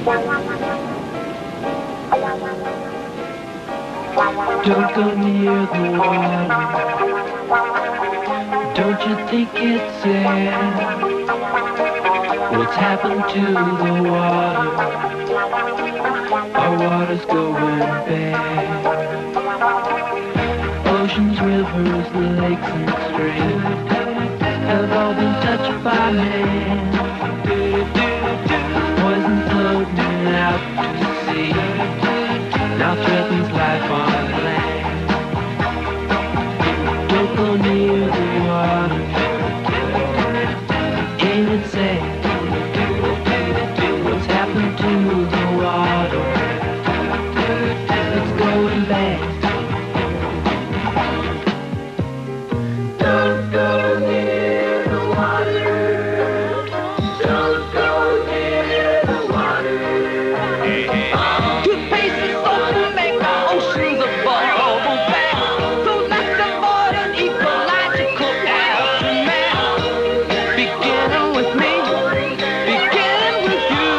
Don't go near the water. Don't you think it's sad? What's happened to the water? Our water's going bad. Oceans, rivers, lakes, and streams have all been touched by man. Poison floating out to sea now threatens life on land. Don't go near the water. Ain't it sad? What's happened to the water? It's going bad. Don't go near the water. Don't go near the water. Toothpaste is soap will make the oceans a bubble bath. So let the water ecological aftermath. Beginning with me, beginning with you.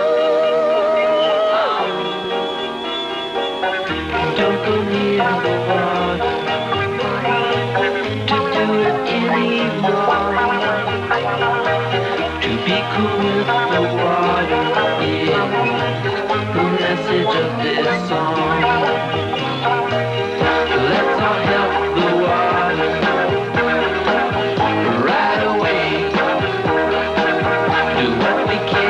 Don't go near the water to do it anymore. To be cool with the water is the message of this song. Let's all help the water right away. Do what we can.